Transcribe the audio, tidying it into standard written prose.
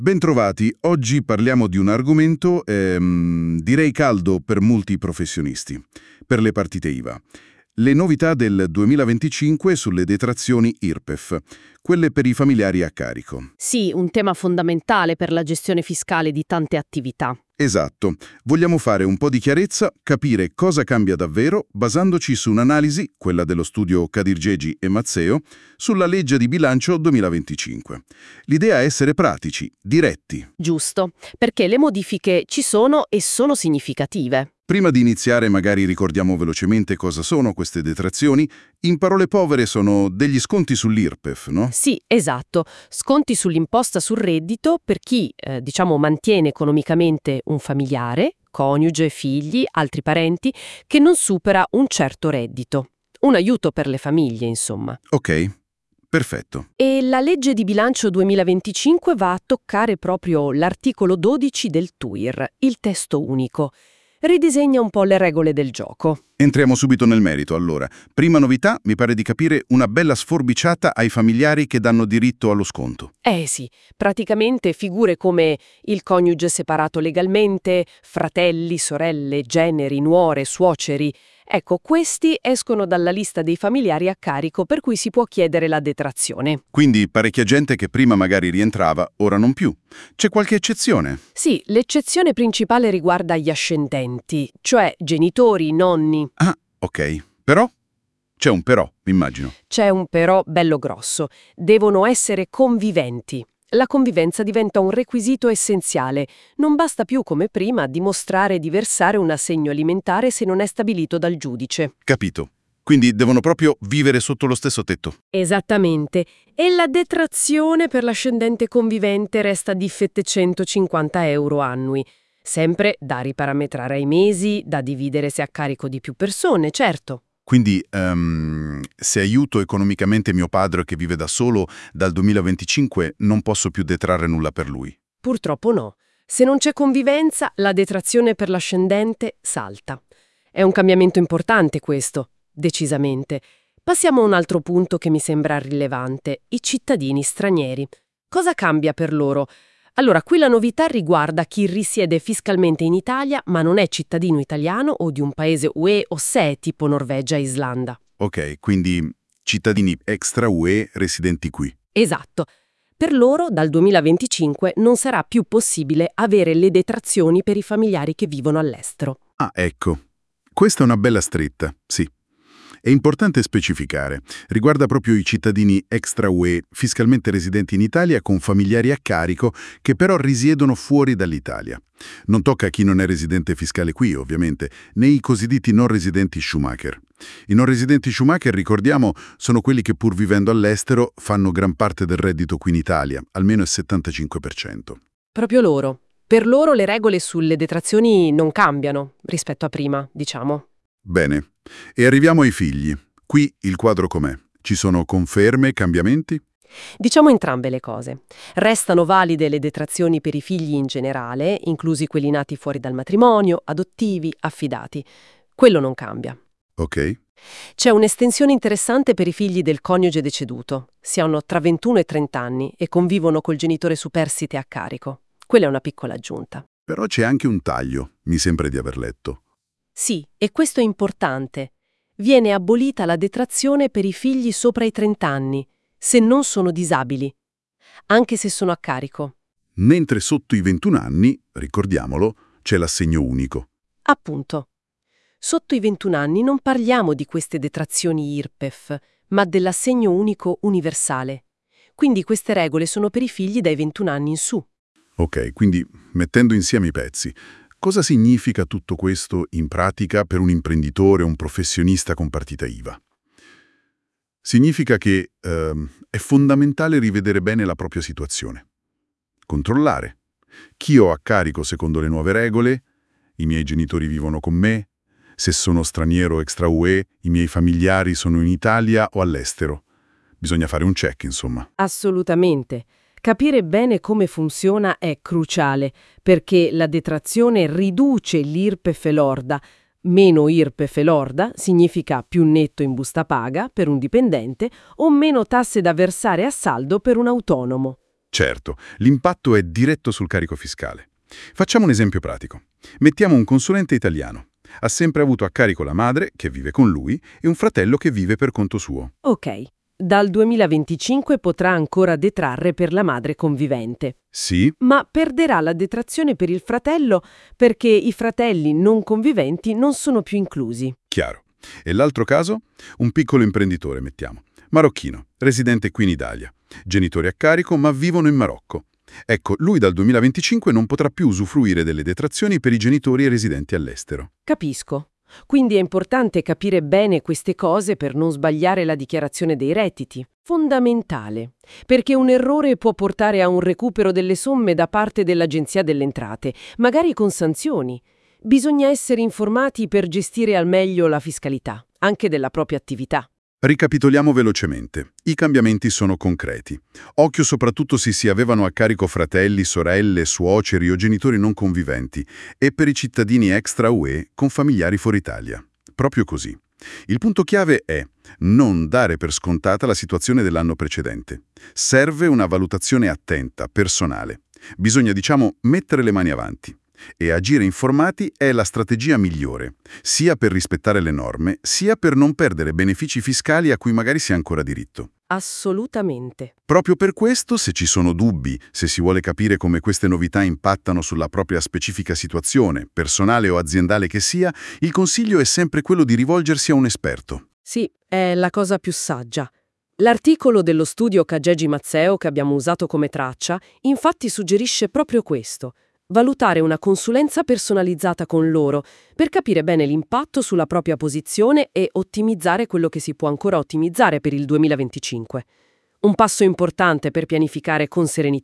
Bentrovati, oggi parliamo di un argomento, direi caldo per molti professionisti, per le partite IVA. Le novità del 2025 sulle detrazioni IRPEF, quelle per i familiari a carico. Sì, un tema fondamentale per la gestione fiscale di tante attività. Esatto, vogliamo fare un po' di chiarezza, capire cosa cambia davvero, basandoci su un'analisi, quella dello studio Kadirgegi e Mazzeo, sulla legge di bilancio 2025. L'idea è essere pratici, diretti. Giusto, perché le modifiche ci sono e sono significative. Prima di iniziare magari ricordiamo velocemente cosa sono queste detrazioni. In parole povere sono degli sconti sull'IRPEF, no? Sì, esatto, sconti sull'imposta sul reddito per chi, mantiene economicamente un familiare, coniuge, figli, altri parenti, che non supera un certo reddito. Un aiuto per le famiglie, insomma. Ok, perfetto. E la legge di bilancio 2025 va a toccare proprio l'articolo 12 del TUIR, il testo unico. Ridisegna un po' le regole del gioco. Entriamo subito nel merito, allora. Prima novità, mi pare di capire una bella sforbiciata ai familiari che danno diritto allo sconto. Sì, praticamente figure come il coniuge separato legalmente, fratelli, sorelle, generi, nuore, suoceri. Ecco, questi escono dalla lista dei familiari a carico per cui si può chiedere la detrazione. Quindi parecchia gente che prima magari rientrava, ora non più. C'è qualche eccezione? Sì, l'eccezione principale riguarda gli ascendenti, cioè genitori, nonni. Ah, ok. Però? C'è un però, immagino. C'è un però bello grosso. Devono essere conviventi. La convivenza diventa un requisito essenziale. Non basta più, come prima, dimostrare di versare un assegno alimentare se non è stabilito dal giudice. Capito. Quindi devono proprio vivere sotto lo stesso tetto. Esattamente. E la detrazione per l'ascendente convivente resta di 750 euro annui. Sempre da riparametrare ai mesi, da dividere se a carico di più persone, certo. Quindi, se aiuto economicamente mio padre che vive da solo, dal 2025 non posso più detrarre nulla per lui. Purtroppo no. Se non c'è convivenza, la detrazione per l'ascendente salta. È un cambiamento importante questo, decisamente. Passiamo a un altro punto che mi sembra rilevante, i cittadini stranieri. Cosa cambia per loro? Allora, qui la novità riguarda chi risiede fiscalmente in Italia ma non è cittadino italiano o di un paese UE o SE tipo Norvegia e Islanda. Ok, quindi cittadini extra UE residenti qui. Esatto. Per loro, dal 2025, non sarà più possibile avere le detrazioni per i familiari che vivono all'estero. Ah, ecco. Questa è una bella stretta, sì. È importante specificare. Riguarda proprio i cittadini extra UE fiscalmente residenti in Italia con familiari a carico che però risiedono fuori dall'Italia. Non tocca a chi non è residente fiscale qui, ovviamente, né i cosiddetti non residenti Schumacher. I non residenti Schumacher, ricordiamo, sono quelli che pur vivendo all'estero fanno gran parte del reddito qui in Italia, almeno il 75%. Proprio loro. Per loro le regole sulle detrazioni non cambiano rispetto a prima, diciamo. Bene. E arriviamo ai figli. Qui il quadro com'è? Ci sono conferme, cambiamenti? Diciamo entrambe le cose. Restano valide le detrazioni per i figli in generale, inclusi quelli nati fuori dal matrimonio, adottivi, affidati. Quello non cambia. Ok. C'è un'estensione interessante per i figli del coniuge deceduto. Si hanno tra 21 e 30 anni e convivono col genitore superstite a carico. Quella è una piccola aggiunta. Però c'è anche un taglio, mi sembra di aver letto. Sì, e questo è importante. Viene abolita la detrazione per i figli sopra i 30 anni, se non sono disabili, anche se sono a carico. Mentre sotto i 21 anni, ricordiamolo, c'è l'assegno unico. Appunto. Sotto i 21 anni non parliamo di queste detrazioni IRPEF, ma dell'assegno unico universale. Quindi queste regole sono per i figli dai 21 anni in su. Ok, quindi mettendo insieme i pezzi, cosa significa tutto questo in pratica per un imprenditore o un professionista con partita IVA? Significa che è fondamentale rivedere bene la propria situazione. Controllare. Chi ho a carico secondo le nuove regole? I miei genitori vivono con me? Se sono straniero o extra UE, i miei familiari sono in Italia o all'estero? Bisogna fare un check, insomma. Assolutamente. Capire bene come funziona è cruciale, perché la detrazione riduce l'IRPEF lorda. Meno IRPEF lorda significa più netto in busta paga per un dipendente o meno tasse da versare a saldo per un autonomo. Certo, l'impatto è diretto sul carico fiscale. Facciamo un esempio pratico. Mettiamo un consulente italiano. Ha sempre avuto a carico la madre, che vive con lui, e un fratello che vive per conto suo. Ok, dal 2025 potrà ancora detrarre per la madre convivente, Sì, ma perderà la detrazione per il fratello perché i fratelli non conviventi non sono più inclusi. chiaro. E l'altro caso? Un piccolo imprenditore, mettiamo. Marocchino, residente qui in Italia. Genitori a carico, ma vivono in Marocco. Ecco, lui dal 2025 non potrà più usufruire delle detrazioni per i genitori residenti all'estero. Capisco. Quindi è importante capire bene queste cose per non sbagliare la dichiarazione dei redditi. Fondamentale, perché un errore può portare a un recupero delle somme da parte dell'Agenzia delle Entrate, magari con sanzioni. Bisogna essere informati per gestire al meglio la fiscalità, anche della propria attività. Ricapitoliamo velocemente. I cambiamenti sono concreti. Occhio soprattutto se si avevano a carico fratelli, sorelle, suoceri o genitori non conviventi e per i cittadini extra UE con familiari fuori Italia. Proprio così. Il punto chiave è non dare per scontata la situazione dell'anno precedente. Serve una valutazione attenta, personale. Bisogna, mettere le mani avanti. E agire informati è la strategia migliore, sia per rispettare le norme, sia per non perdere benefici fiscali a cui magari si ha ancora diritto. Assolutamente. Proprio per questo, se ci sono dubbi, se si vuole capire come queste novità impattano sulla propria specifica situazione, personale o aziendale che sia, il consiglio è sempre quello di rivolgersi a un esperto. Sì, è la cosa più saggia. L'articolo dello studio Cagegi Mazzeo che abbiamo usato come traccia, infatti suggerisce proprio questo. Valutare una consulenza personalizzata con loro per capire bene l'impatto sulla propria posizione e ottimizzare quello che si può ancora ottimizzare per il 2025. Un passo importante per pianificare con serenità